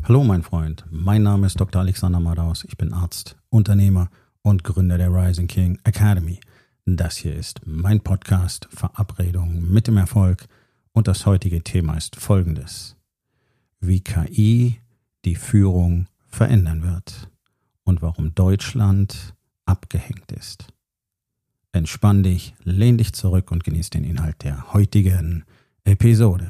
Hallo mein Freund, mein Name ist Dr. Alexander Madaus, ich bin Arzt, Unternehmer und Gründer der Rising King Academy. Das hier ist mein Podcast Verabredung mit dem Erfolg und das heutige Thema ist folgendes: Wie KI die Führung verändern wird und warum Deutschland abgehängt ist. Entspann dich, lehn dich zurück und genieß den Inhalt der heutigen Episode.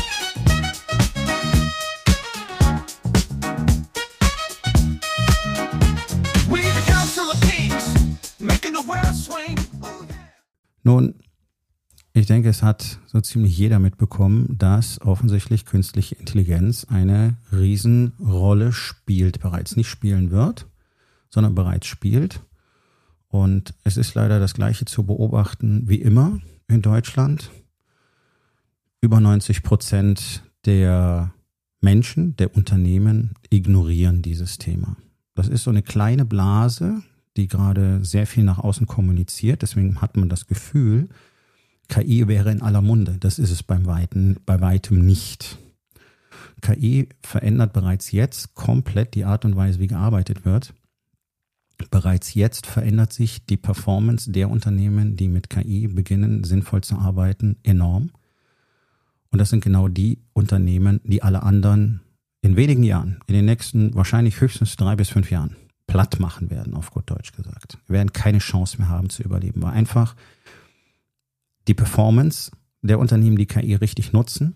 Nun, ich denke, es hat so ziemlich jeder mitbekommen, dass offensichtlich künstliche Intelligenz eine Riesenrolle spielt, bereits nicht spielen wird, sondern bereits spielt. Und es ist leider das Gleiche zu beobachten wie immer in Deutschland. Über 90% der Menschen, der Unternehmen ignorieren dieses Thema. Das ist so eine kleine Blase, die gerade sehr viel nach außen kommuniziert. Deswegen hat man das Gefühl, KI wäre in aller Munde. Das ist es bei weitem nicht. KI verändert bereits jetzt komplett die Art und Weise, wie gearbeitet wird. Bereits jetzt verändert sich die Performance der Unternehmen, die mit KI beginnen, sinnvoll zu arbeiten, enorm. Und das sind genau die Unternehmen, die alle anderen in wenigen Jahren, in den nächsten wahrscheinlich höchstens 3 bis 5 Jahren, platt machen werden, auf gut Deutsch gesagt. Wir werden keine Chance mehr haben zu überleben, weil einfach die Performance der Unternehmen, die KI richtig nutzen,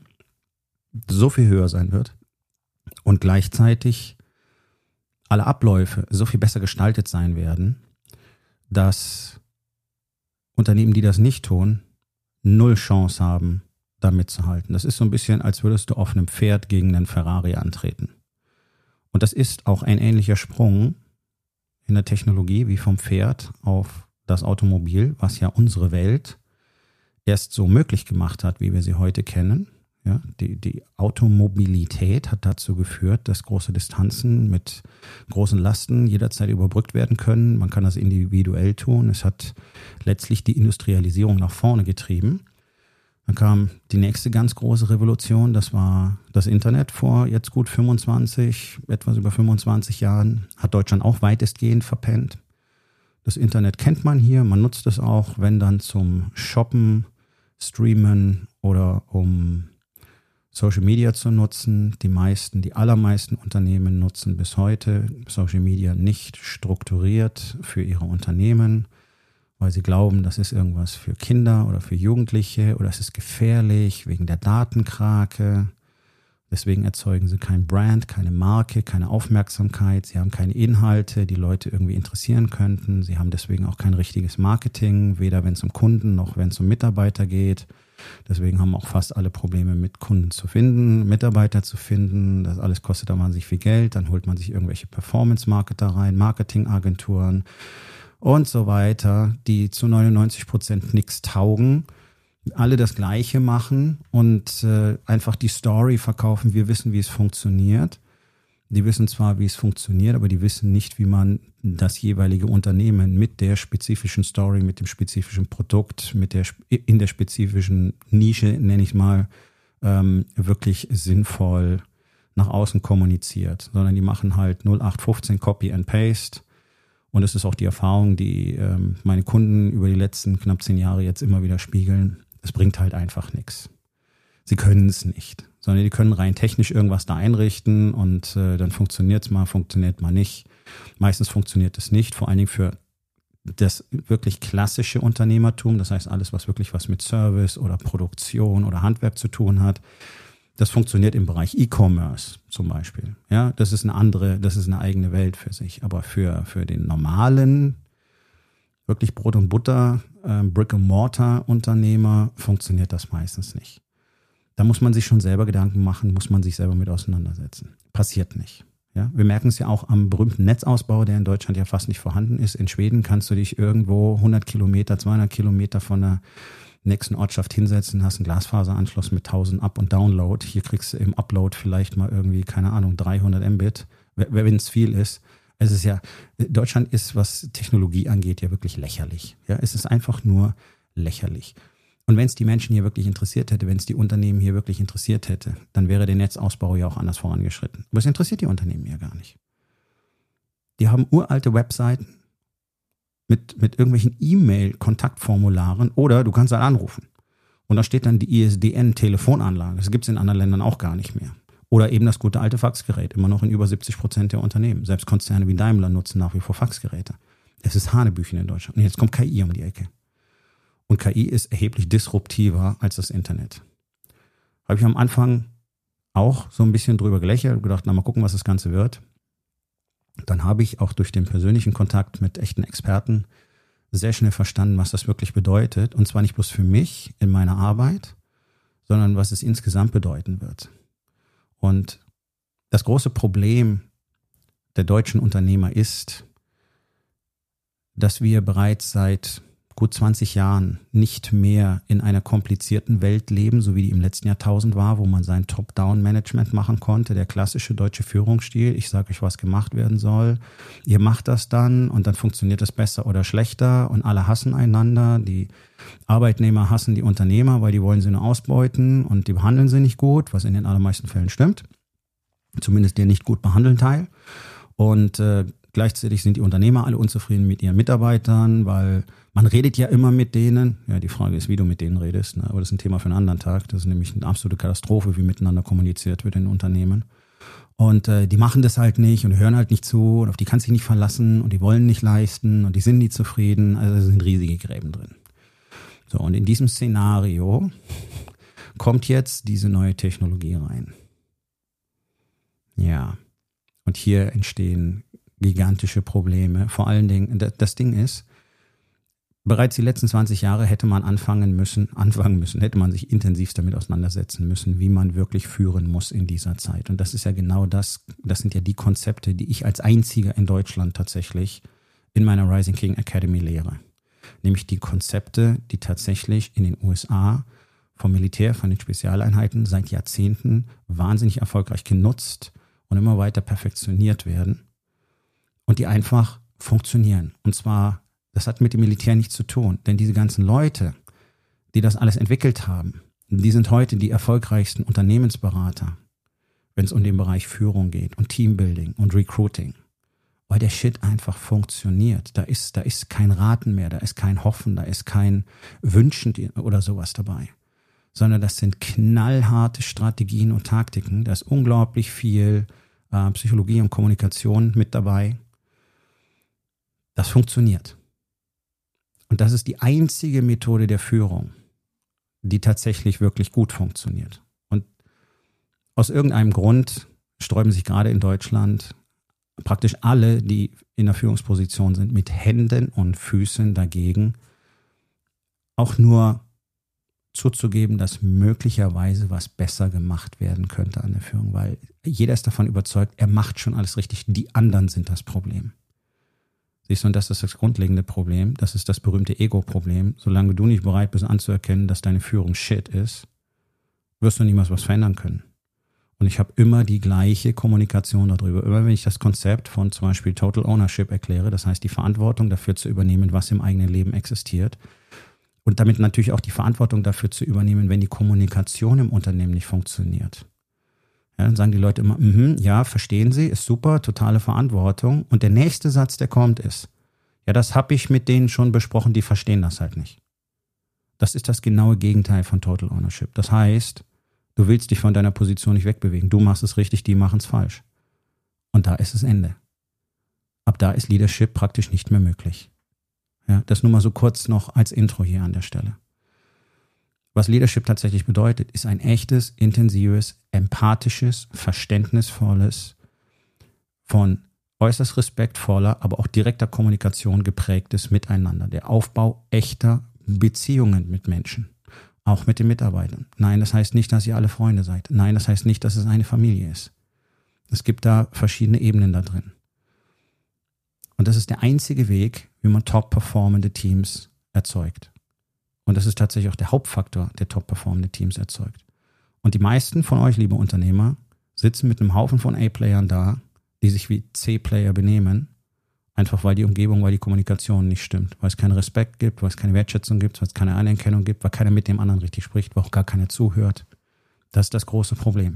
so viel höher sein wird und gleichzeitig alle Abläufe so viel besser gestaltet sein werden, dass Unternehmen, die das nicht tun, 0 Chance haben, da mitzuhalten. Das ist so ein bisschen, als würdest du auf einem Pferd gegen einen Ferrari antreten. Und das ist auch ein ähnlicher Sprung in der Technologie wie vom Pferd auf das Automobil, was ja unsere Welt erst so möglich gemacht hat, wie wir sie heute kennen. Ja, die Automobilität hat dazu geführt, dass große Distanzen mit großen Lasten jederzeit überbrückt werden können. Man kann das individuell tun. Es hat letztlich die Industrialisierung nach vorne getrieben. Dann kam die nächste ganz große Revolution, das war das Internet vor jetzt gut etwas über 25 Jahren, hat Deutschland auch weitestgehend verpennt. Das Internet kennt man hier, man nutzt es auch, wenn dann zum Shoppen, Streamen oder um Social Media zu nutzen. Die allermeisten Unternehmen nutzen bis heute Social Media nicht strukturiert für ihre Unternehmen, weil sie glauben, das ist irgendwas für Kinder oder für Jugendliche oder es ist gefährlich wegen der Datenkrake. Deswegen erzeugen sie kein Brand, keine Marke, keine Aufmerksamkeit. Sie haben keine Inhalte, die Leute irgendwie interessieren könnten. Sie haben deswegen auch kein richtiges Marketing, weder wenn es um Kunden noch wenn es um Mitarbeiter geht. Deswegen haben auch fast alle Probleme mit Kunden zu finden, Mitarbeiter zu finden. Das alles kostet da wahnsinnig viel Geld. Dann holt man sich irgendwelche Performance-Marketer rein, Marketingagenturen und so weiter, die zu 99% nichts taugen, alle das Gleiche machen und einfach die Story verkaufen, wir wissen, wie es funktioniert. Die wissen zwar, wie es funktioniert, aber die wissen nicht, wie man das jeweilige Unternehmen mit der spezifischen Story, mit dem spezifischen Produkt, in der spezifischen Nische, nenne ich mal, wirklich sinnvoll nach außen kommuniziert, sondern die machen halt 0815 Copy and Paste. Und es ist auch die Erfahrung, die meine Kunden über die letzten knapp 10 Jahre jetzt immer wieder spiegeln. Es bringt halt einfach nichts. Sie können es nicht, sondern die können rein technisch irgendwas da einrichten und dann funktioniert mal nicht. Meistens funktioniert es nicht, vor allen Dingen für das wirklich klassische Unternehmertum, das heißt alles, was wirklich was mit Service oder Produktion oder Handwerk zu tun hat. Das funktioniert im Bereich E-Commerce zum Beispiel. Ja, das ist eine eigene Welt für sich. Aber für den normalen, wirklich Brot- und Butter, Brick-and-Mortar-Unternehmer funktioniert das meistens nicht. Da muss man sich schon selber Gedanken machen, muss man sich selber mit auseinandersetzen. Passiert nicht. Ja, wir merken es ja auch am berühmten Netzausbau, der in Deutschland ja fast nicht vorhanden ist. In Schweden kannst du dich irgendwo 100 Kilometer, 200 Kilometer von der nächsten Ortschaft hinsetzen, hast einen Glasfaseranschluss mit 1000 Up- und Download. Hier kriegst du im Upload vielleicht mal irgendwie, 300 Mbit, wenn es viel ist. Es ist ja, Deutschland ist, was Technologie angeht, ja wirklich lächerlich. Ja, es ist einfach nur lächerlich. Und wenn es die Menschen hier wirklich interessiert hätte, wenn es die Unternehmen hier wirklich interessiert hätte, dann wäre der Netzausbau ja auch anders vorangeschritten. Aber es interessiert die Unternehmen ja gar nicht. Die haben uralte Webseiten mit irgendwelchen E-Mail-Kontaktformularen oder du kannst halt anrufen. Und da steht dann die ISDN-Telefonanlage. Das gibt es in anderen Ländern auch gar nicht mehr. Oder eben das gute alte Faxgerät, immer noch in über 70% der Unternehmen. Selbst Konzerne wie Daimler nutzen nach wie vor Faxgeräte. Es ist Hanebüchen in Deutschland. Und jetzt kommt KI um die Ecke. Und KI ist erheblich disruptiver als das Internet. Habe ich am Anfang auch so ein bisschen drüber gelächelt und gedacht, na mal gucken, was das Ganze wird. Dann habe ich auch durch den persönlichen Kontakt mit echten Experten sehr schnell verstanden, was das wirklich bedeutet. Und zwar nicht bloß für mich in meiner Arbeit, sondern was es insgesamt bedeuten wird. Und das große Problem der deutschen Unternehmer ist, dass wir bereits seit gut 20 Jahren nicht mehr in einer komplizierten Welt leben, so wie die im letzten Jahrtausend war, wo man sein Top-Down-Management machen konnte, der klassische deutsche Führungsstil. Ich sage euch, was gemacht werden soll. Ihr macht das dann und dann funktioniert es besser oder schlechter und alle hassen einander. Die Arbeitnehmer hassen die Unternehmer, weil die wollen sie nur ausbeuten und die behandeln sie nicht gut, was in den allermeisten Fällen stimmt. Zumindest der nicht gut behandeln Teil. Und gleichzeitig sind die Unternehmer alle unzufrieden mit ihren Mitarbeitern, weil man redet ja immer mit denen. Ja, die Frage ist, wie du mit denen redest. Ne? Aber das ist ein Thema für einen anderen Tag. Das ist nämlich eine absolute Katastrophe, wie miteinander kommuniziert wird in Unternehmen. Und die machen das halt nicht und hören halt nicht zu und auf die kannst du dich nicht verlassen und die wollen nicht leisten und die sind nie zufrieden. Also da sind riesige Gräben drin. So, und in diesem Szenario kommt jetzt diese neue Technologie rein. Ja, und hier entstehen gigantische Probleme. Vor allen Dingen, das Ding ist, bereits die letzten 20 Jahre hätte man anfangen müssen, hätte man sich intensiv damit auseinandersetzen müssen, wie man wirklich führen muss in dieser Zeit. Und das ist ja genau das sind ja die Konzepte, die ich als einziger in Deutschland tatsächlich in meiner Rising King Academy lehre. Nämlich die Konzepte, die tatsächlich in den USA vom Militär, von den Spezialeinheiten seit Jahrzehnten wahnsinnig erfolgreich genutzt und immer weiter perfektioniert werden. Und die einfach funktionieren. Und zwar, das hat mit dem Militär nichts zu tun. Denn diese ganzen Leute, die das alles entwickelt haben, die sind heute die erfolgreichsten Unternehmensberater, wenn es um den Bereich Führung geht und Teambuilding und Recruiting. Weil der Shit einfach funktioniert. Da ist kein Raten mehr, da ist kein Hoffen, da ist kein Wünschen oder sowas dabei. Sondern das sind knallharte Strategien und Taktiken. Da ist unglaublich viel Psychologie und Kommunikation mit dabei. Das funktioniert. Und das ist die einzige Methode der Führung, die tatsächlich wirklich gut funktioniert. Und aus irgendeinem Grund sträuben sich gerade in Deutschland praktisch alle, die in der Führungsposition sind, mit Händen und Füßen dagegen, auch nur zuzugeben, dass möglicherweise was besser gemacht werden könnte an der Führung, weil jeder ist davon überzeugt, er macht schon alles richtig, die anderen sind das Problem. Siehst du, und das ist das grundlegende Problem, das ist das berühmte Ego-Problem. Solange du nicht bereit bist anzuerkennen, dass deine Führung Shit ist, wirst du niemals was verändern können. Und ich habe immer die gleiche Kommunikation darüber. Immer wenn ich das Konzept von zum Beispiel Total Ownership erkläre, das heißt die Verantwortung dafür zu übernehmen, was im eigenen Leben existiert, und damit natürlich auch die Verantwortung dafür zu übernehmen, wenn die Kommunikation im Unternehmen nicht funktioniert. Ja, dann sagen die Leute immer, ja, verstehen Sie, ist super, totale Verantwortung. Und der nächste Satz, der kommt, ist, ja, das habe ich mit denen schon besprochen, die verstehen das halt nicht. Das ist das genaue Gegenteil von Total Ownership. Das heißt, du willst dich von deiner Position nicht wegbewegen. Du machst es richtig, die machen es falsch. Und da ist das Ende. Ab da ist Leadership praktisch nicht mehr möglich. Ja, das nur mal so kurz noch als Intro hier an der Stelle. Was Leadership tatsächlich bedeutet, ist ein echtes, intensives, empathisches, verständnisvolles, von äußerst respektvoller, aber auch direkter Kommunikation geprägtes Miteinander. Der Aufbau echter Beziehungen mit Menschen, auch mit den Mitarbeitern. Nein, das heißt nicht, dass ihr alle Freunde seid. Nein, das heißt nicht, dass es eine Familie ist. Es gibt da verschiedene Ebenen da drin. Und das ist der einzige Weg, wie man top-performende Teams erzeugt. Und das ist tatsächlich auch der Hauptfaktor, der top-performende Teams erzeugt. Und die meisten von euch, liebe Unternehmer, sitzen mit einem Haufen von A-Playern da, die sich wie C-Player benehmen, Einfach weil die Umgebung, weil die Kommunikation nicht stimmt, weil es keinen Respekt gibt, weil es keine Wertschätzung gibt, weil es keine Anerkennung gibt, weil keiner mit dem anderen richtig spricht, weil auch gar keiner zuhört. Das ist das große Problem.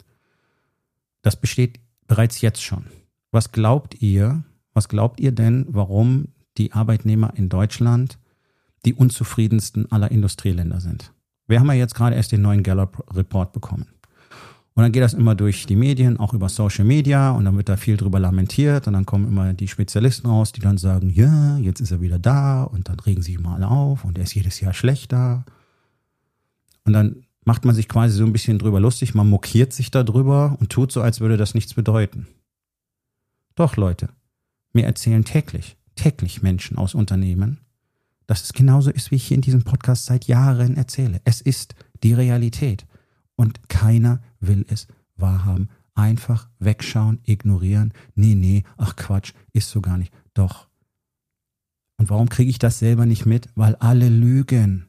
Das besteht bereits jetzt schon. Was glaubt ihr denn, warum die Arbeitnehmer in Deutschland die unzufriedensten aller Industrieländer sind? Wir haben ja jetzt gerade erst den neuen Gallup-Report bekommen. Und dann geht das immer durch die Medien, auch über Social Media, und dann wird da viel drüber lamentiert und dann kommen immer die Spezialisten raus, die dann sagen, ja, jetzt ist er wieder da und dann regen sich immer alle auf und er ist jedes Jahr schlechter. Und dann macht man sich quasi so ein bisschen drüber lustig, man mokiert sich da drüber und tut so, als würde das nichts bedeuten. Doch, Leute, mir erzählen täglich Menschen aus Unternehmen, dass es genauso ist, wie ich hier in diesem Podcast seit Jahren erzähle. Es ist die Realität. Und keiner will es wahrhaben. Einfach wegschauen, ignorieren. Nee, ach Quatsch, ist so gar nicht. Doch. Und warum kriege ich das selber nicht mit? Weil alle lügen.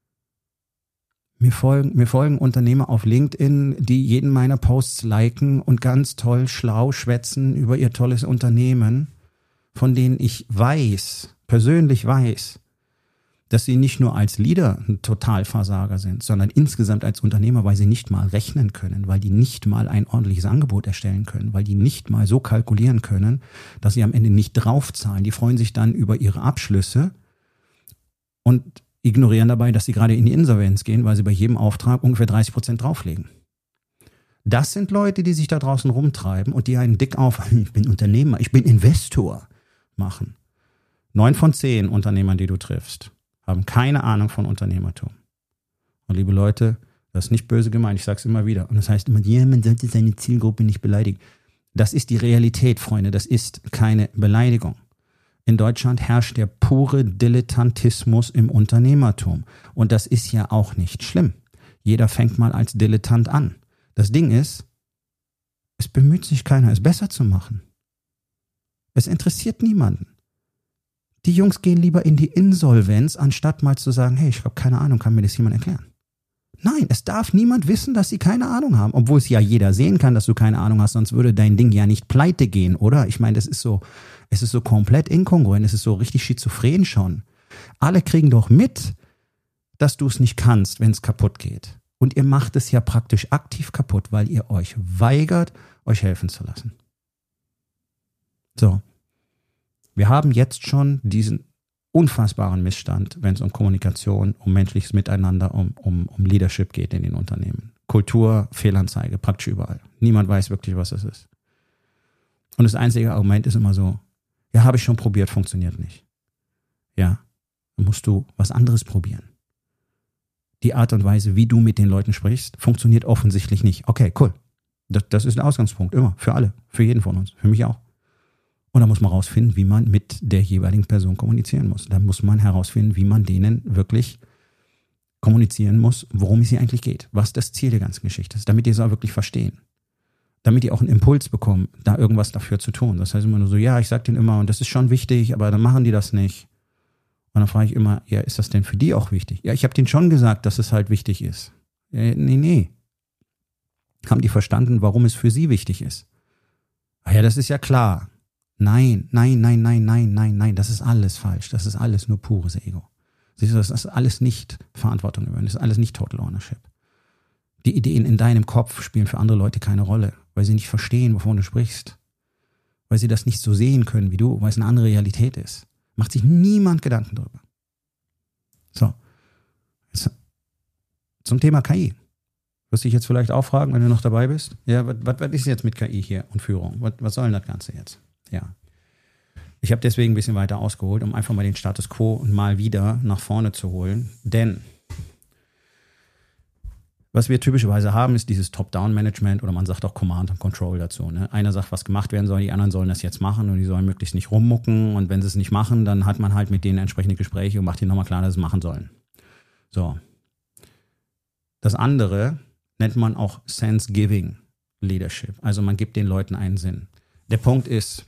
Mir folgen Unternehmer auf LinkedIn, die jeden meiner Posts liken und ganz toll schlau schwätzen über ihr tolles Unternehmen, von denen ich persönlich weiß, dass sie nicht nur als Leader ein Totalversager sind, sondern insgesamt als Unternehmer, weil sie nicht mal rechnen können, weil die nicht mal ein ordentliches Angebot erstellen können, weil die nicht mal so kalkulieren können, dass sie am Ende nicht draufzahlen. Die freuen sich dann über ihre Abschlüsse und ignorieren dabei, dass sie gerade in die Insolvenz gehen, weil sie bei jedem Auftrag ungefähr 30% drauflegen. Das sind Leute, die sich da draußen rumtreiben und die einen dick auf, ich bin Unternehmer, ich bin Investor machen. 9 von 10 Unternehmern, die du triffst, haben keine Ahnung von Unternehmertum. Und liebe Leute, das ist nicht böse gemeint, ich sage es immer wieder. Und das heißt immer, ja, man sollte seine Zielgruppe nicht beleidigen. Das ist die Realität, Freunde, das ist keine Beleidigung. In Deutschland herrscht der pure Dilettantismus im Unternehmertum. Und das ist ja auch nicht schlimm. Jeder fängt mal als Dilettant an. Das Ding ist, es bemüht sich keiner, es besser zu machen. Es interessiert niemanden. Die Jungs gehen lieber in die Insolvenz, anstatt mal zu sagen, hey, ich habe keine Ahnung, kann mir das jemand erklären? Nein, es darf niemand wissen, dass sie keine Ahnung haben, obwohl es ja jeder sehen kann, dass du keine Ahnung hast, sonst würde dein Ding ja nicht pleite gehen, oder? Ich meine, es ist so komplett inkongruent, es ist so richtig schizophren schon. Alle kriegen doch mit, dass du es nicht kannst, wenn es kaputt geht. Und ihr macht es ja praktisch aktiv kaputt, weil ihr euch weigert, euch helfen zu lassen. So. Wir haben jetzt schon diesen unfassbaren Missstand, wenn es um Kommunikation, um menschliches Miteinander, um Leadership geht in den Unternehmen. Kultur, Fehlanzeige, praktisch überall. Niemand weiß wirklich, was es ist. Und das einzige Argument ist immer so, ja, habe ich schon probiert, funktioniert nicht. Ja, dann musst du was anderes probieren. Die Art und Weise, wie du mit den Leuten sprichst, funktioniert offensichtlich nicht. Okay, cool. Das ist der Ausgangspunkt, immer, für alle, für jeden von uns, für mich auch. Und da muss man herausfinden, wie man mit der jeweiligen Person kommunizieren muss. Da muss man herausfinden, wie man denen wirklich kommunizieren muss, worum es hier eigentlich geht, was das Ziel der ganzen Geschichte ist, damit die es auch wirklich verstehen. Damit die auch einen Impuls bekommen, da irgendwas dafür zu tun. Das heißt immer nur so, ja, ich sag denen immer, und das ist schon wichtig, aber dann machen die das nicht. Und dann frage ich immer, ja, ist das denn für die auch wichtig? Ja, ich habe denen schon gesagt, dass es halt wichtig ist. Nee. Haben die verstanden, warum es für sie wichtig ist? Ah ja, das ist ja klar. Nein, das ist alles falsch. Das ist alles nur pures Ego. Siehst du, das ist alles nicht Verantwortung übernehmen, das ist alles nicht Total Ownership. Die Ideen in deinem Kopf spielen für andere Leute keine Rolle, weil sie nicht verstehen, wovon du sprichst. Weil sie das nicht so sehen können wie du, weil es eine andere Realität ist. Macht sich niemand Gedanken darüber. So, jetzt zum Thema KI. Wirst du dich jetzt vielleicht auch fragen, wenn du noch dabei bist? Ja, was ist jetzt mit KI hier und Führung? Was soll denn das Ganze jetzt? Ja. Ich habe deswegen ein bisschen weiter ausgeholt, um einfach mal den Status Quo mal wieder nach vorne zu holen. Denn was wir typischerweise haben, ist dieses Top-Down-Management oder man sagt auch Command and Control dazu. Ne? Einer sagt, was gemacht werden soll, die anderen sollen das jetzt machen und die sollen möglichst nicht rummucken. Und wenn sie es nicht machen, dann hat man halt mit denen entsprechende Gespräche und macht ihnen nochmal klar, dass sie es machen sollen. So. Das andere nennt man auch Sense-Giving Leadership. Also man gibt den Leuten einen Sinn. Der Punkt ist,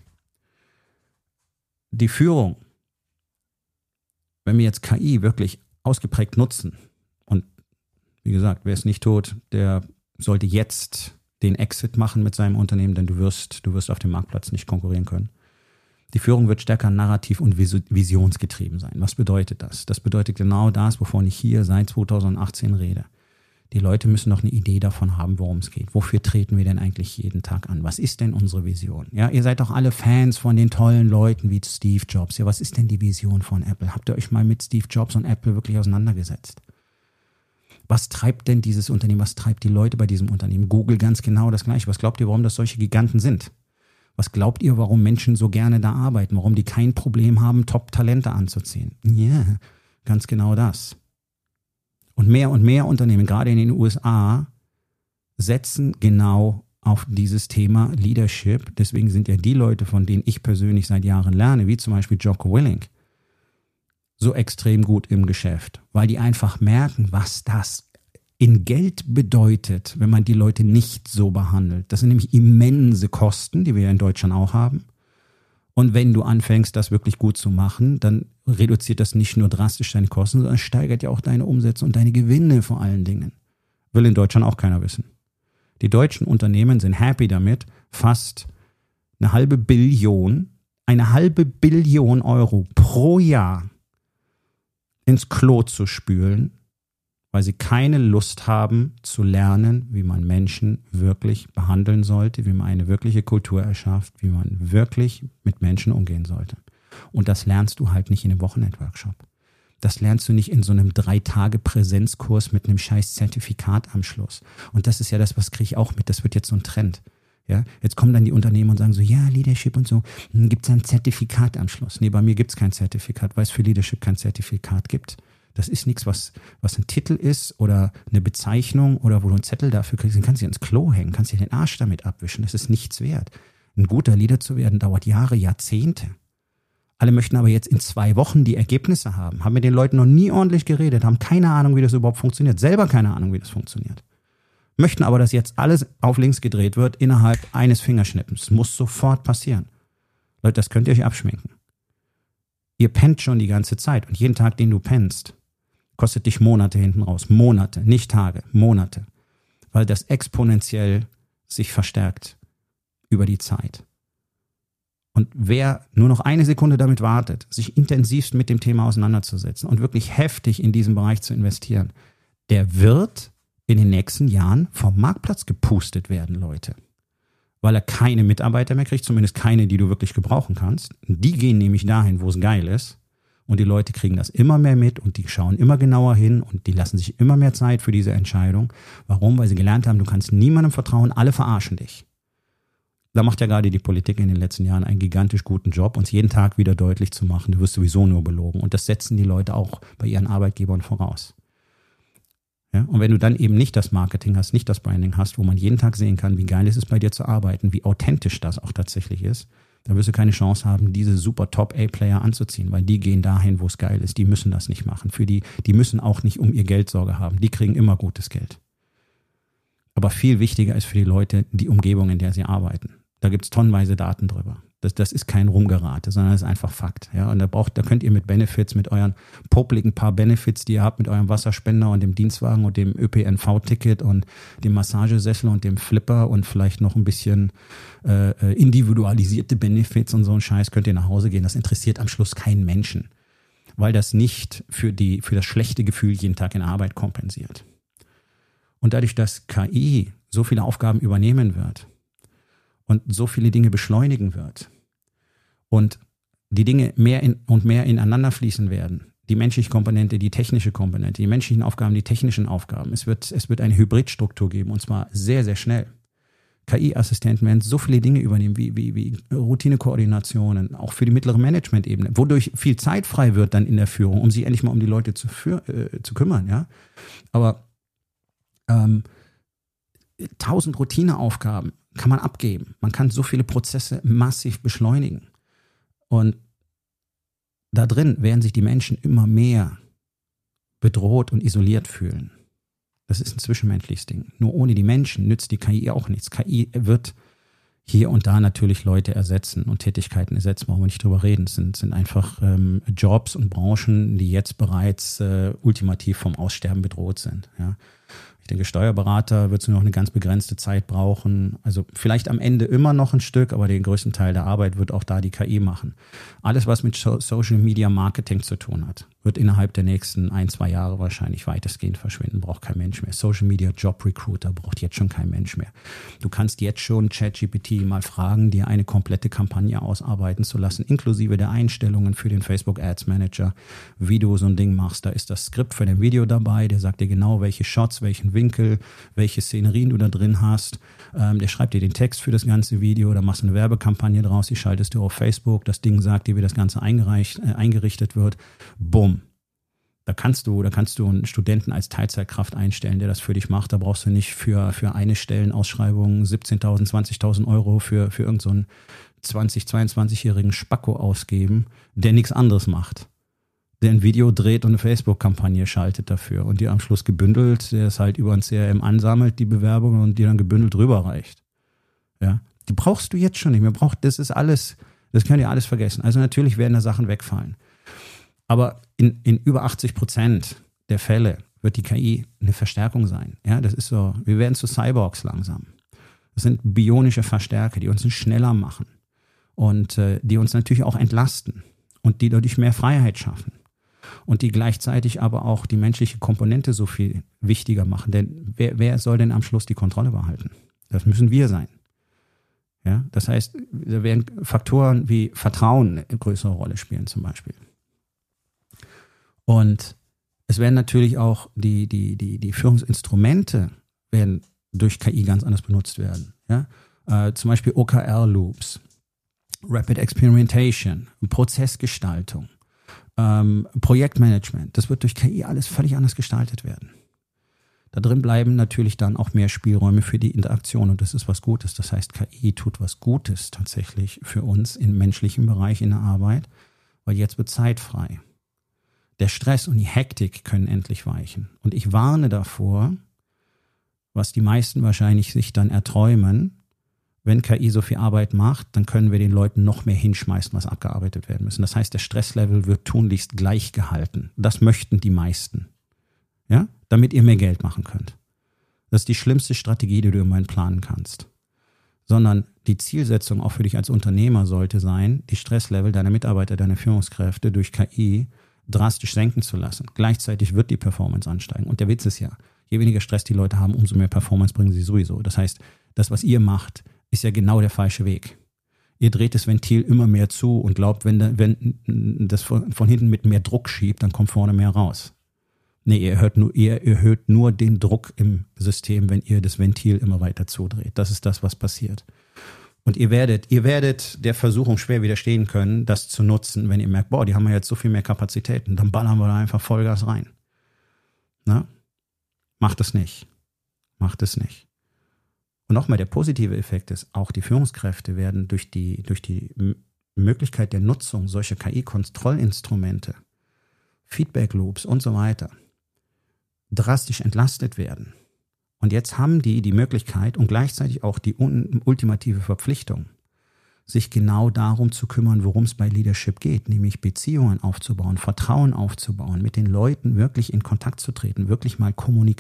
die Führung, wenn wir jetzt KI wirklich ausgeprägt nutzen, und wie gesagt, wer es nicht tut, der sollte jetzt den Exit machen mit seinem Unternehmen, denn du wirst auf dem Marktplatz nicht konkurrieren können. Die Führung wird stärker narrativ und visionsgetrieben sein. Was bedeutet das? Das bedeutet genau das, wovon ich hier seit 2018 rede. Die Leute müssen doch eine Idee davon haben, worum es geht. Wofür treten wir denn eigentlich jeden Tag an? Was ist denn unsere Vision? Ja, ihr seid doch alle Fans von den tollen Leuten wie Steve Jobs. Ja, was ist denn die Vision von Apple? Habt ihr euch mal mit Steve Jobs und Apple wirklich auseinandergesetzt? Was treibt denn dieses Unternehmen? Was treibt die Leute bei diesem Unternehmen? Google ganz genau das Gleiche. Was glaubt ihr, warum das solche Giganten sind? Was glaubt ihr, warum Menschen so gerne da arbeiten? Warum die kein Problem haben, Top-Talente anzuziehen? Ja, ganz genau das. Und mehr Unternehmen, gerade in den USA, setzen genau auf dieses Thema Leadership. Deswegen sind ja die Leute, von denen ich persönlich seit Jahren lerne, wie zum Beispiel Jocko Willink, so extrem gut im Geschäft, weil die einfach merken, was das in Geld bedeutet, wenn man die Leute nicht so behandelt. Das sind nämlich immense Kosten, die wir ja in Deutschland auch haben. Und wenn du anfängst, das wirklich gut zu machen, dann reduziert das nicht nur drastisch deine Kosten, sondern steigert ja auch deine Umsätze und deine Gewinne vor allen Dingen. Will in Deutschland auch keiner wissen. Die deutschen Unternehmen sind happy damit, fast eine halbe Billion Euro pro Jahr ins Klo zu spülen, weil sie keine Lust haben zu lernen, wie man Menschen wirklich behandeln sollte, wie man eine wirkliche Kultur erschafft, wie man wirklich mit Menschen umgehen sollte. Und das lernst du halt nicht in einem Wochenend-Workshop. Das lernst du nicht in so einem 3-Tage-Präsenzkurs mit einem scheiß Zertifikat am Schluss. Und das ist ja das, was kriege ich auch mit. Das wird jetzt so ein Trend. Ja, jetzt kommen dann die Unternehmen und sagen so, ja, Leadership und so, gibt es ein Zertifikat am Schluss? Nee, bei mir gibt es kein Zertifikat, weil es für Leadership kein Zertifikat gibt. Das ist nichts, was ein Titel ist oder eine Bezeichnung oder wo du einen Zettel dafür kriegst. Den kannst du dir ins Klo hängen, kannst dir den Arsch damit abwischen. Das ist nichts wert. Ein guter Leader zu werden dauert Jahre, Jahrzehnte. Alle möchten aber jetzt in 2 Wochen die Ergebnisse haben. Haben mit den Leuten noch nie ordentlich geredet, haben keine Ahnung, wie das überhaupt funktioniert. Selber keine Ahnung, wie das funktioniert. Möchten aber, dass jetzt alles auf links gedreht wird innerhalb eines Fingerschnippens. Das muss sofort passieren. Leute, das könnt ihr euch abschminken. Ihr pennt schon die ganze Zeit und jeden Tag, den du pennst, kostet dich Monate hinten raus. Monate, nicht Tage, Monate. Weil das exponentiell sich verstärkt über die Zeit. Und wer nur noch eine Sekunde damit wartet, sich intensivst mit dem Thema auseinanderzusetzen und wirklich heftig in diesen Bereich zu investieren, der wird in den nächsten Jahren vom Marktplatz gepustet werden, Leute. Weil er keine Mitarbeiter mehr kriegt, zumindest keine, die du wirklich gebrauchen kannst. Die gehen nämlich dahin, wo es geil ist. Und die Leute kriegen das immer mehr mit und die schauen immer genauer hin und die lassen sich immer mehr Zeit für diese Entscheidung. Warum? Weil sie gelernt haben, du kannst niemandem vertrauen, alle verarschen dich. Da macht ja gerade die Politik in den letzten Jahren einen gigantisch guten Job, uns jeden Tag wieder deutlich zu machen, du wirst sowieso nur belogen. Und das setzen die Leute auch bei ihren Arbeitgebern voraus. Ja, und wenn du dann eben nicht das Marketing hast, nicht das Branding hast, wo man jeden Tag sehen kann, wie geil es ist, bei dir zu arbeiten, wie authentisch das auch tatsächlich ist, dann wirst du keine Chance haben, diese super Top-A-Player anzuziehen, weil die gehen dahin, wo es geil ist. Die müssen das nicht machen. Die müssen auch nicht um ihr Geld Sorge haben. Die kriegen immer gutes Geld. Aber viel wichtiger ist für die Leute die Umgebung, in der sie arbeiten. Da gibt es tonnenweise Daten drüber. Das ist kein Rumgerate, sondern das ist einfach Fakt. Ja, und da könnt ihr mit Benefits, mit euren popligen paar Benefits, die ihr habt, mit eurem Wasserspender und dem Dienstwagen und dem ÖPNV-Ticket und dem Massagesessel und dem Flipper und vielleicht noch ein bisschen individualisierte Benefits und so ein Scheiß, könnt ihr nach Hause gehen. Das interessiert am Schluss keinen Menschen, weil das nicht für das schlechte Gefühl jeden Tag in Arbeit kompensiert. Und dadurch, dass KI so viele Aufgaben übernehmen wird und so viele Dinge beschleunigen wird und die Dinge mehr ineinander fließen werden, die menschliche Komponente, die technische Komponente, die menschlichen Aufgaben, die technischen Aufgaben, es wird eine Hybridstruktur geben und zwar sehr, sehr schnell. KI-Assistenten werden so viele Dinge übernehmen, wie Routinekoordinationen, auch für die mittlere Management-Ebene, wodurch viel Zeit frei wird dann in der Führung, um sich endlich mal um die Leute zu kümmern. Ja? Aber 1000 Routineaufgaben kann man abgeben. Man kann so viele Prozesse massiv beschleunigen. Und da drin werden sich die Menschen immer mehr bedroht und isoliert fühlen. Das ist ein zwischenmenschliches Ding. Nur ohne die Menschen nützt die KI auch nichts. KI wird hier und da natürlich Leute ersetzen und Tätigkeiten ersetzen, brauchen wir nicht drüber reden. Es sind einfach Jobs und Branchen, die jetzt bereits ultimativ vom Aussterben bedroht sind. Ja. Ich denke, Steuerberater wird es nur noch eine ganz begrenzte Zeit brauchen. Also vielleicht am Ende immer noch ein Stück, aber den größten Teil der Arbeit wird auch da die KI machen. Alles, was mit Social Media Marketing zu tun hat, wird innerhalb der nächsten 1-2 Jahre wahrscheinlich weitestgehend verschwinden. Braucht kein Mensch mehr. Social Media Job Recruiter braucht jetzt schon kein Mensch mehr. Du kannst jetzt schon ChatGPT mal fragen, dir eine komplette Kampagne ausarbeiten zu lassen, inklusive der Einstellungen für den Facebook Ads Manager, wie du so ein Ding machst. Da ist das Skript für dein Video dabei, der sagt dir genau, welche Shots, welchen Winkel, welche Szenerien du da drin hast. Der schreibt dir den Text für das ganze Video, da machst du eine Werbekampagne draus, die schaltest du auf Facebook, das Ding sagt dir, wie das Ganze eingerichtet wird. Bumm. Da kannst du einen Studenten als Teilzeitkraft einstellen, der das für dich macht. Da brauchst du nicht für eine Stellenausschreibung 17.000, 20.000 Euro für irgend so einen 22-jährigen Spacko ausgeben, der nichts anderes macht. Der ein Video dreht und eine Facebook-Kampagne schaltet dafür und die am Schluss gebündelt, der es halt über ein CRM ansammelt, die Bewerbung, und die dann gebündelt rüberreicht. Ja, die brauchst du jetzt schon nicht mehr. Das ist alles, das könnt ihr alles vergessen. Also natürlich werden da Sachen wegfallen. Aber in über 80% der Fälle wird die KI eine Verstärkung sein. Ja, das ist so, wir werden zu Cyborgs langsam. Das sind bionische Verstärker, die uns schneller machen und die uns natürlich auch entlasten und die dadurch mehr Freiheit schaffen. Und die gleichzeitig aber auch die menschliche Komponente so viel wichtiger machen. Denn wer soll denn am Schluss die Kontrolle behalten? Das müssen wir sein. Ja, das heißt, da werden Faktoren wie Vertrauen eine größere Rolle spielen zum Beispiel. Und es werden natürlich auch die Führungsinstrumente werden durch KI ganz anders benutzt werden. Ja? Zum Beispiel OKR-Loops, Rapid Experimentation, Prozessgestaltung, Projektmanagement. Das wird durch KI alles völlig anders gestaltet werden. Da drin bleiben natürlich dann auch mehr Spielräume für die Interaktion und das ist was Gutes. Das heißt, KI tut was Gutes tatsächlich für uns im menschlichen Bereich in der Arbeit, weil jetzt wird Zeit frei. Der Stress und die Hektik können endlich weichen. Und ich warne davor, was die meisten wahrscheinlich sich dann erträumen, wenn KI so viel Arbeit macht, dann können wir den Leuten noch mehr hinschmeißen, was abgearbeitet werden müssen. Das heißt, der Stresslevel wird tunlichst gleich gehalten. Das möchten die meisten. Ja? Damit ihr mehr Geld machen könnt. Das ist die schlimmste Strategie, die du im Moment planen kannst. Sondern die Zielsetzung auch für dich als Unternehmer sollte sein, die Stresslevel deiner Mitarbeiter, deiner Führungskräfte durch KI drastisch senken zu lassen. Gleichzeitig wird die Performance ansteigen. Und der Witz ist ja, je weniger Stress die Leute haben, umso mehr Performance bringen sie sowieso. Das heißt, das, was ihr macht, ist ja genau der falsche Weg. Ihr dreht das Ventil immer mehr zu und glaubt, wenn das von hinten mit mehr Druck schiebt, dann kommt vorne mehr raus. Nee, ihr erhöht nur den Druck im System, wenn ihr das Ventil immer weiter zudreht. Das ist das, was passiert. Und ihr werdet der Versuchung schwer widerstehen können, das zu nutzen, wenn ihr merkt, boah, die haben ja jetzt so viel mehr Kapazitäten, dann ballern wir da einfach Vollgas rein. Na? Macht es nicht. Macht es nicht. Und nochmal, der positive Effekt ist, auch die Führungskräfte werden durch die Möglichkeit der Nutzung solcher KI-Kontrollinstrumente, Feedback-Loops und so weiter, drastisch entlastet werden. Und jetzt haben die Möglichkeit und gleichzeitig auch die ultimative Verpflichtung, sich genau darum zu kümmern, worum es bei Leadership geht, nämlich Beziehungen aufzubauen, Vertrauen aufzubauen, mit den Leuten wirklich in Kontakt zu treten, wirklich mal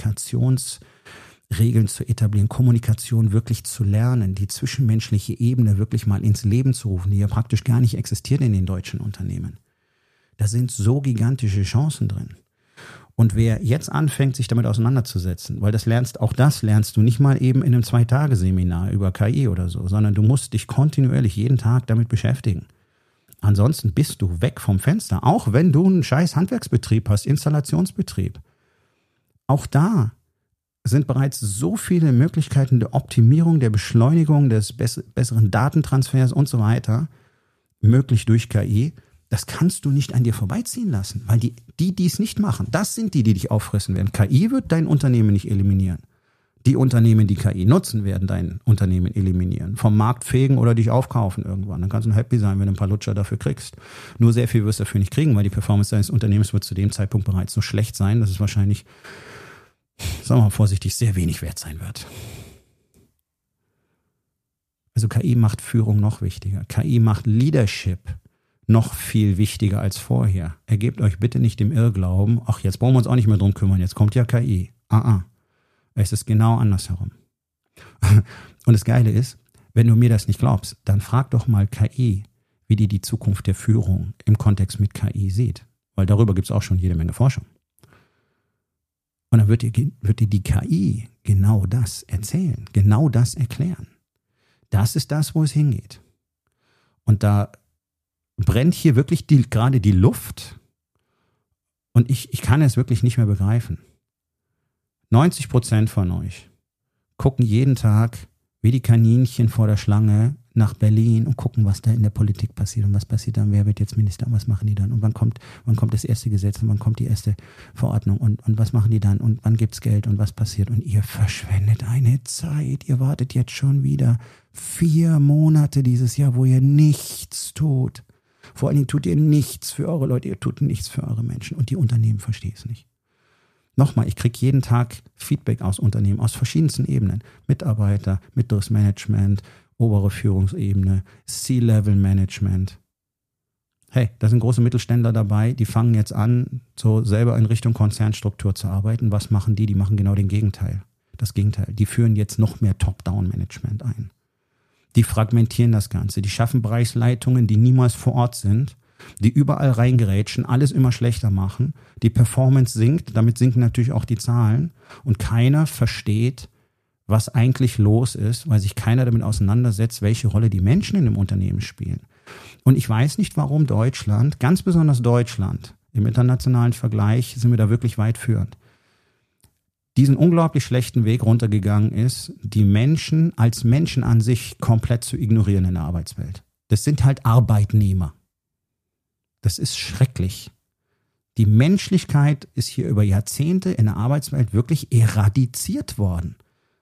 Kommunikationsregeln zu etablieren, Kommunikation wirklich zu lernen, die zwischenmenschliche Ebene wirklich mal ins Leben zu rufen, die ja praktisch gar nicht existiert in den deutschen Unternehmen. Da sind so gigantische Chancen drin. Und wer jetzt anfängt, sich damit auseinanderzusetzen, weil das lernst du nicht mal eben in einem 2-Tage-Seminar über KI oder so, sondern du musst dich kontinuierlich jeden Tag damit beschäftigen. Ansonsten bist du weg vom Fenster, auch wenn du einen scheiß Handwerksbetrieb hast, Installationsbetrieb. Auch da sind bereits so viele Möglichkeiten der Optimierung, der Beschleunigung, des besseren Datentransfers und so weiter möglich durch KI. Das kannst du nicht an dir vorbeiziehen lassen, weil die es nicht machen, das sind die dich auffressen werden. KI wird dein Unternehmen nicht eliminieren. Die Unternehmen, die KI nutzen, werden dein Unternehmen eliminieren. Vom Markt fegen oder dich aufkaufen irgendwann. Dann kannst du happy sein, wenn du ein paar Lutscher dafür kriegst. Nur sehr viel wirst du dafür nicht kriegen, weil die Performance deines Unternehmens wird zu dem Zeitpunkt bereits so schlecht sein, dass es wahrscheinlich, sagen wir mal vorsichtig, sehr wenig wert sein wird. Also KI macht Führung noch wichtiger. KI macht Leadership noch viel wichtiger als vorher. Ergebt euch bitte nicht dem Irrglauben, ach, jetzt brauchen wir uns auch nicht mehr drum kümmern, jetzt kommt ja KI. Es ist genau andersherum. Und das Geile ist, wenn du mir das nicht glaubst, dann frag doch mal KI, wie die Zukunft der Führung im Kontext mit KI sieht. Weil darüber gibt es auch schon jede Menge Forschung. Und dann wird dir die KI genau das erzählen, genau das erklären. Das ist das, wo es hingeht. Und da brennt hier wirklich gerade die Luft. Und ich kann es wirklich nicht mehr begreifen. 90% von euch gucken jeden Tag wie die Kaninchen vor der Schlange nach Berlin und gucken, was da in der Politik passiert und was passiert dann, wer wird jetzt Minister und was machen die dann und wann kommt das erste Gesetz und wann kommt die erste Verordnung und was machen die dann und wann gibt's Geld und was passiert und ihr verschwendet eine Zeit, ihr wartet jetzt schon wieder 4 Monate dieses Jahr, wo ihr nichts tut. Vor allen Dingen tut ihr nichts für eure Leute, ihr tut nichts für eure Menschen und die Unternehmen verstehen es nicht. Nochmal, ich kriege jeden Tag Feedback aus Unternehmen, aus verschiedensten Ebenen. Mitarbeiter, mittleres Management, obere Führungsebene, C-Level-Management. Hey, da sind große Mittelständler dabei, die fangen jetzt an, so selber in Richtung Konzernstruktur zu arbeiten. Was machen die? Die machen genau das Gegenteil. Die führen jetzt noch mehr Top-Down-Management ein. Die fragmentieren das Ganze. Die schaffen Bereichsleitungen, die niemals vor Ort sind, die überall reingerätschen, alles immer schlechter machen. Die Performance sinkt, damit sinken natürlich auch die Zahlen. Und keiner versteht, was eigentlich los ist, weil sich keiner damit auseinandersetzt, welche Rolle die Menschen in dem Unternehmen spielen. Und ich weiß nicht, warum Deutschland, ganz besonders Deutschland, im internationalen Vergleich sind wir da wirklich weit führend, diesen unglaublich schlechten Weg runtergegangen ist, die Menschen als Menschen an sich komplett zu ignorieren in der Arbeitswelt. Das sind halt Arbeitnehmer. Das ist schrecklich. Die Menschlichkeit ist hier über Jahrzehnte in der Arbeitswelt wirklich eradiziert worden.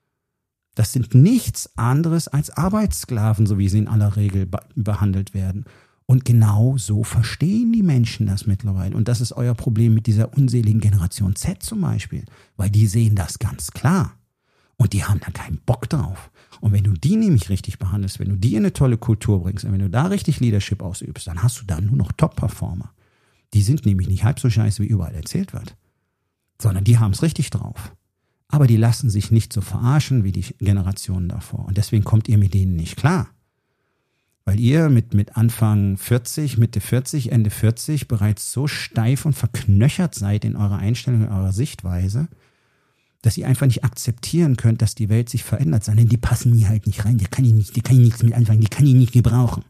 Das sind nichts anderes als Arbeitssklaven, so wie sie in aller Regel behandelt werden. Und genau so verstehen die Menschen das mittlerweile. Und das ist euer Problem mit dieser unseligen Generation Z zum Beispiel. Weil die sehen das ganz klar. Und die haben da keinen Bock drauf. Und wenn du die nämlich richtig behandelst, wenn du die in eine tolle Kultur bringst und wenn du da richtig Leadership ausübst, dann hast du da nur noch Top-Performer. Die sind nämlich nicht halb so scheiße, wie überall erzählt wird. Sondern die haben es richtig drauf. Aber die lassen sich nicht so verarschen wie die Generationen davor. Und deswegen kommt ihr mit denen nicht klar. Weil ihr mit Anfang 40, Mitte 40, Ende 40 bereits so steif und verknöchert seid in eurer Einstellung, in eurer Sichtweise, dass ihr einfach nicht akzeptieren könnt, dass die Welt sich verändert, sondern die passen mir halt nicht rein, die kann ich nichts mit anfangen, die kann ich nicht gebrauchen.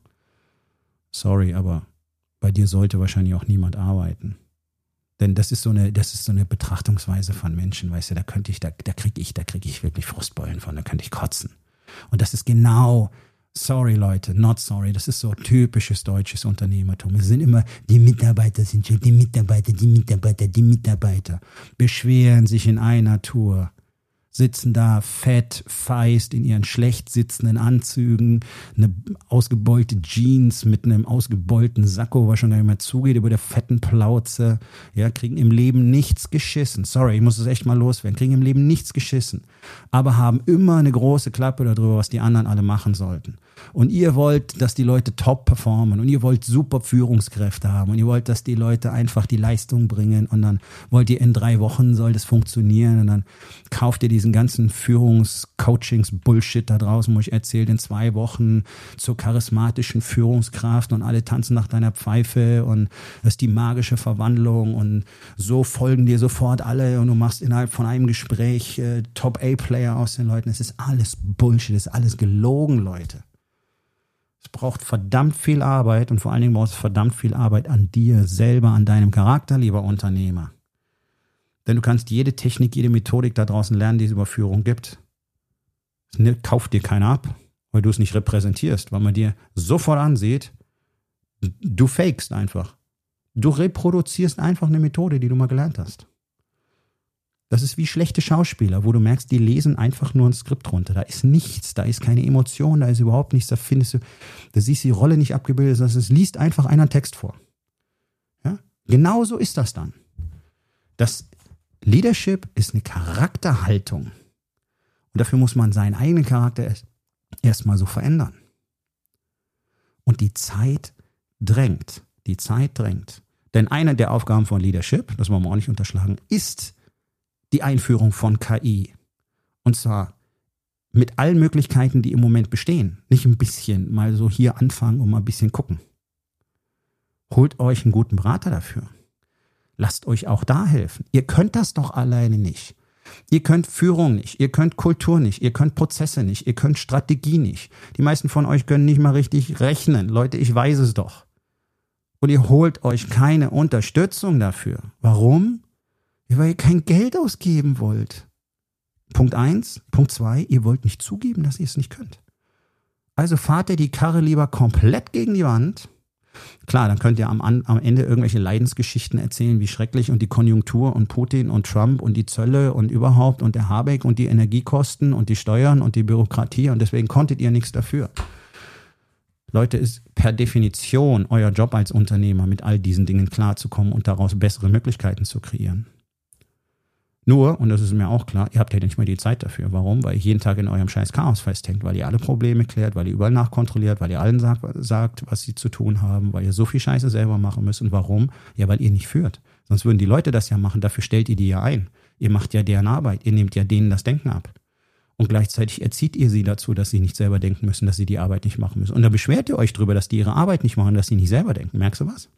Sorry, aber bei dir sollte wahrscheinlich auch niemand arbeiten. Denn das ist so eine Betrachtungsweise von Menschen, weißt du, da kriege ich wirklich Frustbeulen von, da könnte ich kotzen. Und das ist genau, sorry Leute, not sorry, das ist so typisches deutsches Unternehmertum. Es sind immer, die Mitarbeiter sind schuld, die Mitarbeiter beschweren sich in einer Tour, sitzen da fett, feist in ihren schlecht sitzenden Anzügen, eine ausgebeulte Jeans mit einem ausgebeulten Sakko, was schon gar nicht mehr zugeht, über der fetten Plauze, ja, kriegen im Leben nichts geschissen. Sorry, ich muss es echt mal loswerden. Kriegen im Leben nichts geschissen, aber haben immer eine große Klappe darüber, was die anderen alle machen sollten. Und ihr wollt, dass die Leute top performen und ihr wollt super Führungskräfte haben und ihr wollt, dass die Leute einfach die Leistung bringen und dann wollt ihr in 3 Wochen soll das funktionieren und dann kauft ihr diesen ganzen Führungscoachings-Bullshit da draußen, wo ich erzähle, in 2 Wochen zur charismatischen Führungskraft und alle tanzen nach deiner Pfeife und das ist die magische Verwandlung und so folgen dir sofort alle und du machst innerhalb von einem Gespräch Top-A-Player aus den Leuten. Es ist alles Bullshit, es ist alles gelogen, Leute. Es braucht verdammt viel Arbeit und vor allen Dingen braucht es verdammt viel Arbeit an dir selber, an deinem Charakter, lieber Unternehmer. Denn du kannst jede Technik, jede Methodik da draußen lernen, die es über Führung gibt. Kauft dir keiner ab, weil du es nicht repräsentierst, weil man dir sofort ansieht, du fakest einfach. Du reproduzierst einfach eine Methode, die du mal gelernt hast. Das ist wie schlechte Schauspieler, wo du merkst, die lesen einfach nur ein Skript runter. Da ist nichts, da ist keine Emotion, da ist überhaupt nichts, da siehst du die Rolle nicht abgebildet, es liest einfach einer einen Text vor. Ja? Genauso ist das dann. Das Leadership ist eine Charakterhaltung. Und dafür muss man seinen eigenen Charakter erstmal so verändern. Und die Zeit drängt. Denn eine der Aufgaben von Leadership, das wollen wir auch nicht unterschlagen, ist die Einführung von KI. Und zwar mit allen Möglichkeiten, die im Moment bestehen. Nicht ein bisschen mal so hier anfangen und mal ein bisschen gucken. Holt euch einen guten Berater dafür. Lasst euch auch da helfen. Ihr könnt das doch alleine nicht. Ihr könnt Führung nicht, ihr könnt Kultur nicht, ihr könnt Prozesse nicht, ihr könnt Strategie nicht. Die meisten von euch können nicht mal richtig rechnen. Leute, ich weiß es doch. Und ihr holt euch keine Unterstützung dafür. Warum? Ja, weil ihr kein Geld ausgeben wollt. Punkt 1. Punkt 2. Ihr wollt nicht zugeben, dass ihr es nicht könnt. Also fahrt ihr die Karre lieber komplett gegen die Wand. Klar, dann könnt ihr am Ende irgendwelche Leidensgeschichten erzählen, wie schrecklich und die Konjunktur und Putin und Trump und die Zölle und überhaupt und der Habeck und die Energiekosten und die Steuern und die Bürokratie und deswegen konntet ihr nichts dafür. Leute, ist per Definition euer Job als Unternehmer, mit all diesen Dingen klarzukommen und daraus bessere Möglichkeiten zu kreieren. Nur, und das ist mir auch klar, ihr habt ja nicht mehr die Zeit dafür. Warum? Weil ihr jeden Tag in eurem scheiß Chaos festhängt, weil ihr alle Probleme klärt, weil ihr überall nachkontrolliert, weil ihr allen sagt, was sie zu tun haben, weil ihr so viel Scheiße selber machen müsst. Und warum? Ja, weil ihr nicht führt. Sonst würden die Leute das ja machen, dafür stellt ihr die ja ein. Ihr macht ja deren Arbeit, ihr nehmt ja denen das Denken ab. Und gleichzeitig erzieht ihr sie dazu, dass sie nicht selber denken müssen, dass sie die Arbeit nicht machen müssen. Und dann beschwert ihr euch drüber, dass die ihre Arbeit nicht machen, dass sie nicht selber denken. Merkst du was?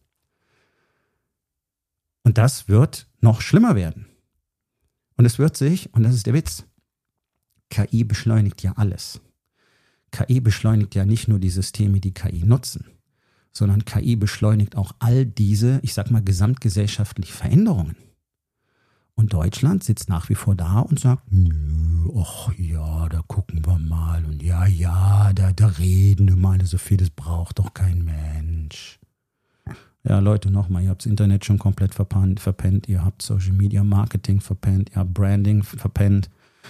Und das wird noch schlimmer werden. Und es wird sich, und das ist der Witz, KI beschleunigt ja alles. KI beschleunigt ja nicht nur die Systeme, die KI nutzen, sondern KI beschleunigt auch all diese, ich sag mal, gesamtgesellschaftliche Veränderungen. Und Deutschland sitzt nach wie vor da und sagt, ach ja, da gucken wir mal und ja, da reden wir mal so viel, das braucht doch kein Mensch. Ja, Leute, nochmal, ihr habt das Internet schon komplett verpennt, ihr habt Social Media Marketing verpennt, ihr habt Branding verpennt,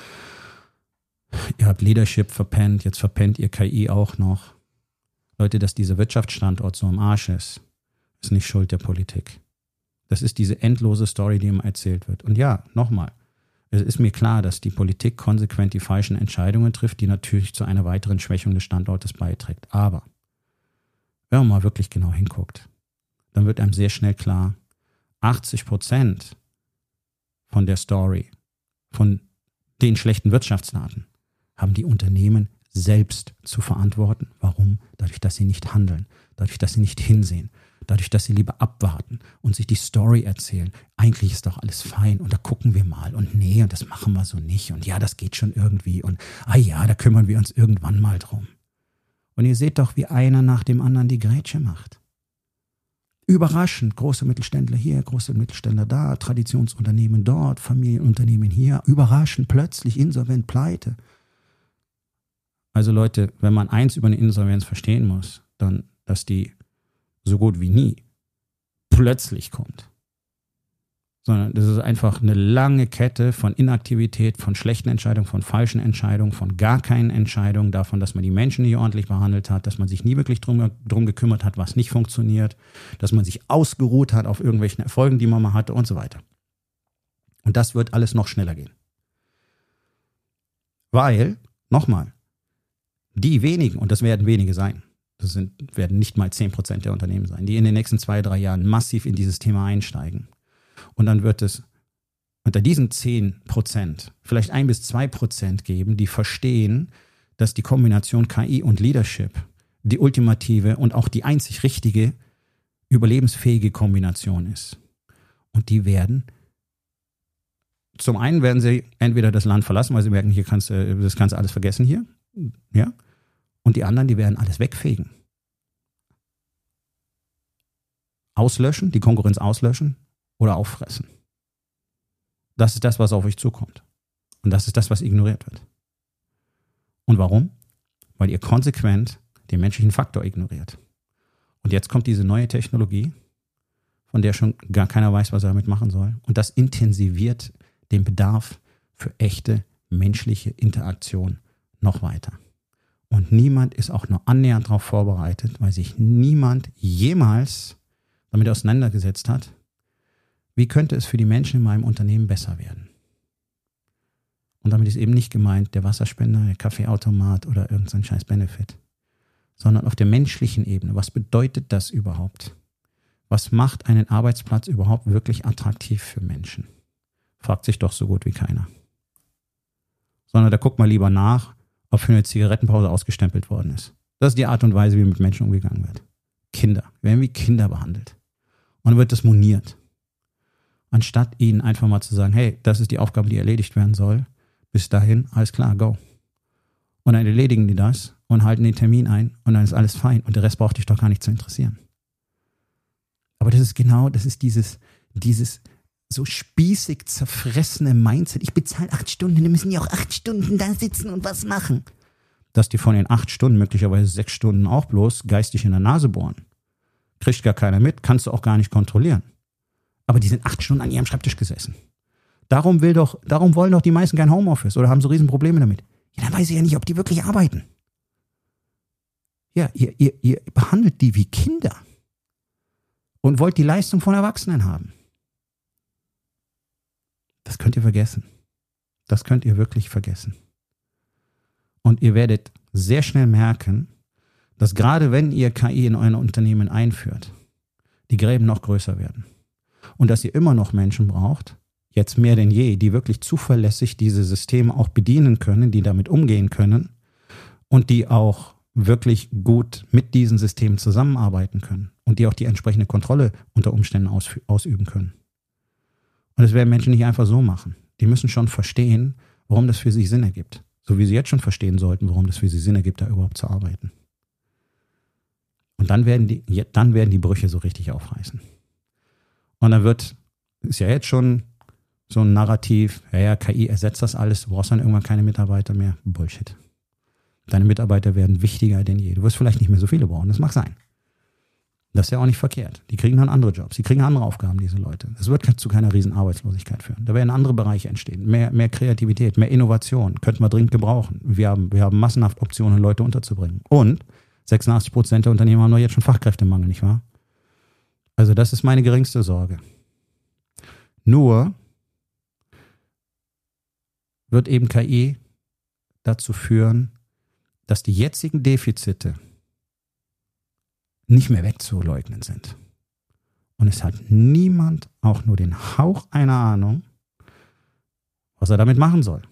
ihr habt Leadership verpennt, jetzt verpennt ihr KI auch noch. Leute, dass dieser Wirtschaftsstandort so am Arsch ist nicht Schuld der Politik. Das ist diese endlose Story, die immer erzählt wird. Und ja, nochmal, es ist mir klar, dass die Politik konsequent die falschen Entscheidungen trifft, die natürlich zu einer weiteren Schwächung des Standortes beiträgt. Aber wenn man mal wirklich genau hinguckt, dann wird einem sehr schnell klar, 80% von der Story, von den schlechten Wirtschaftsdaten, haben die Unternehmen selbst zu verantworten. Warum? Dadurch, dass sie nicht handeln, dadurch, dass sie nicht hinsehen, dadurch, dass sie lieber abwarten und sich die Story erzählen. Eigentlich ist doch alles fein und da gucken wir mal und nee, und das machen wir so nicht und ja, das geht schon irgendwie und ja, da kümmern wir uns irgendwann mal drum. Und ihr seht doch, wie einer nach dem anderen die Grätsche macht. Überraschend, große Mittelständler hier, große Mittelständler da, Traditionsunternehmen dort, Familienunternehmen hier, überraschend, plötzlich insolvent, pleite. Also Leute, wenn man eins über eine Insolvenz verstehen muss, dann, dass die so gut wie nie plötzlich kommt. Sondern das ist einfach eine lange Kette von Inaktivität, von schlechten Entscheidungen, von falschen Entscheidungen, von gar keinen Entscheidungen, davon, dass man die Menschen nicht ordentlich behandelt hat, dass man sich nie wirklich drum gekümmert hat, was nicht funktioniert, dass man sich ausgeruht hat auf irgendwelchen Erfolgen, die man mal hatte und so weiter. Und das wird alles noch schneller gehen. Weil, nochmal, die wenigen, und das werden wenige sein, werden nicht mal 10% der Unternehmen sein, die in den nächsten 2-3 Jahren massiv in dieses Thema einsteigen. Und dann wird es unter diesen 10% vielleicht 1-2% geben, die verstehen, dass die Kombination KI und Leadership die ultimative und auch die einzig richtige, überlebensfähige Kombination ist. Und die werden, zum einen werden sie entweder das Land verlassen, weil sie merken, das kannst du alles vergessen hier, ja. Und die anderen, die werden alles wegfegen. Auslöschen, die Konkurrenz auslöschen oder auffressen. Das ist das, was auf euch zukommt. Und das ist das, was ignoriert wird. Und warum? Weil ihr konsequent den menschlichen Faktor ignoriert. Und jetzt kommt diese neue Technologie, von der schon gar keiner weiß, was er damit machen soll. Und das intensiviert den Bedarf für echte menschliche Interaktion noch weiter. Und niemand ist auch nur annähernd darauf vorbereitet, weil sich niemand jemals damit auseinandergesetzt hat, wie könnte es für die Menschen in meinem Unternehmen besser werden. Und damit ist eben nicht gemeint der Wasserspender, der Kaffeeautomat oder irgendein scheiß Benefit, sondern auf der menschlichen Ebene. Was bedeutet das überhaupt? Was macht einen Arbeitsplatz überhaupt wirklich attraktiv für Menschen? Fragt sich doch so gut wie keiner. sondern da guckt man lieber nach, ob für eine Zigarettenpause ausgestempelt worden ist. Das ist die Art und Weise, wie mit Menschen umgegangen wird. Kinder, werden wie Kinder behandelt. Und dann wird das moniert. Anstatt ihnen einfach mal zu sagen, hey, das ist die Aufgabe, die erledigt werden soll. Bis dahin, alles klar, go. Und dann erledigen die das und halten den Termin ein und dann ist alles fein. Und der Rest braucht dich doch gar nicht zu interessieren. Aber das ist dieses so spießig zerfressene Mindset. Ich bezahle 8 Stunden, dann müssen die auch 8 Stunden da sitzen und was machen. Dass die von den 8 Stunden möglicherweise 6 Stunden auch bloß geistig in der Nase bohren. Kriegt gar keiner mit, kannst du auch gar nicht kontrollieren. Aber die sind 8 Stunden an ihrem Schreibtisch gesessen. Darum wollen doch die meisten kein Homeoffice oder haben so riesen Probleme damit. Ja, dann weiß ich ja nicht, ob die wirklich arbeiten. Ja, ihr behandelt die wie Kinder und wollt die Leistung von Erwachsenen haben. Das könnt ihr vergessen. Das könnt ihr wirklich vergessen. Und ihr werdet sehr schnell merken, dass gerade wenn ihr KI in euer Unternehmen einführt, die Gräben noch größer werden. Und dass ihr immer noch Menschen braucht, jetzt mehr denn je, die wirklich zuverlässig diese Systeme auch bedienen können, die damit umgehen können und die auch wirklich gut mit diesen Systemen zusammenarbeiten können und die auch die entsprechende Kontrolle unter Umständen ausüben können. Und das werden Menschen nicht einfach so machen. Die müssen schon verstehen, warum das für sie Sinn ergibt. So wie sie jetzt schon verstehen sollten, warum das für sie Sinn ergibt, da überhaupt zu arbeiten. Und dann werden die Brüche so richtig aufreißen. Und dann ist ja jetzt schon so ein Narrativ, KI ersetzt das alles, du brauchst dann irgendwann keine Mitarbeiter mehr. Bullshit. Deine Mitarbeiter werden wichtiger denn je. Du wirst vielleicht nicht mehr so viele brauchen, das mag sein. Das ist ja auch nicht verkehrt. Die kriegen dann andere Jobs, die kriegen andere Aufgaben, diese Leute. Das wird zu keiner riesen Arbeitslosigkeit führen. Da werden andere Bereiche entstehen, mehr Kreativität, mehr Innovation, könnten wir dringend gebrauchen. Wir haben massenhaft Optionen, Leute unterzubringen. Und 86% der Unternehmen haben doch jetzt schon Fachkräftemangel, nicht wahr? Also das ist meine geringste Sorge. Nur wird eben KI dazu führen, dass die jetzigen Defizite nicht mehr wegzuleugnen sind. Und es hat niemand auch nur den Hauch einer Ahnung, was er damit machen soll.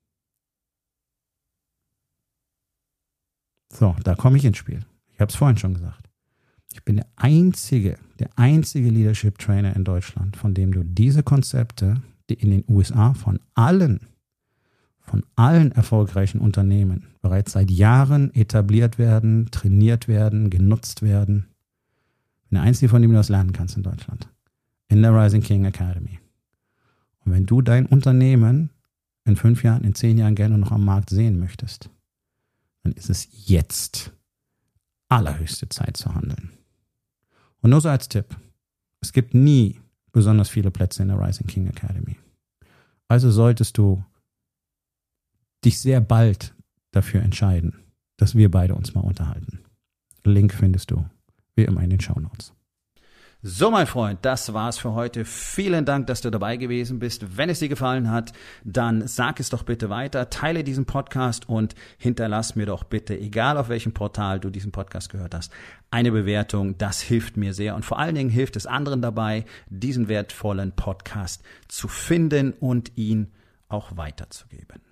So, da komme ich ins Spiel. Ich habe es vorhin schon gesagt. Ich bin der einzige Leadership Trainer in Deutschland, von dem du diese Konzepte, die in den USA von allen erfolgreichen Unternehmen bereits seit Jahren etabliert werden, trainiert werden, genutzt werden. Ich bin der Einzige, von dem du das lernen kannst in Deutschland. In der Rising King Academy. Und wenn du dein Unternehmen in 5 Jahren, in 10 Jahren gerne noch am Markt sehen möchtest, dann ist es jetzt allerhöchste Zeit zu handeln. Und nur so als Tipp, es gibt nie besonders viele Plätze in der Rising King Academy. Also solltest du dich sehr bald dafür entscheiden, dass wir beide uns mal unterhalten. Link findest du wie immer in den Shownotes. So, mein Freund, das war's für heute. Vielen Dank, dass du dabei gewesen bist. Wenn es dir gefallen hat, dann sag es doch bitte weiter, teile diesen Podcast und hinterlass mir doch bitte, egal auf welchem Portal du diesen Podcast gehört hast, eine Bewertung. Das hilft mir sehr und vor allen Dingen hilft es anderen dabei, diesen wertvollen Podcast zu finden und ihn auch weiterzugeben.